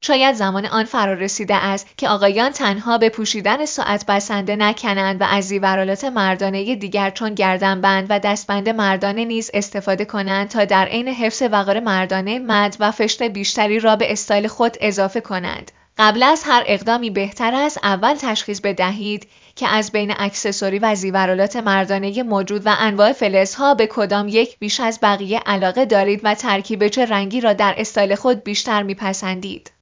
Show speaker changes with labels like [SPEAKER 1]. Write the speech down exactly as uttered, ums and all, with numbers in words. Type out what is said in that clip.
[SPEAKER 1] شاید زمان آن فرا رسیده است که آقایان تنها به پوشیدن ساعت بسنده نکنند و از زیورالات مردانه دیگر چون گردنبند و دستبند مردانه نیز استفاده کنند تا در عین حفظ وقار مردانه مد و فشت بیشتری را به استایل خود اضافه کنند. قبل از هر اقدامی بهتر است اول تشخیص بدهید که از بین اکسسوری و زیورالات مردانه موجود و انواع فلزها به کدام یک بیش از بقیه علاقه دارید و ترکیب چه رنگی را در استایل خود بیشتر میپسندید.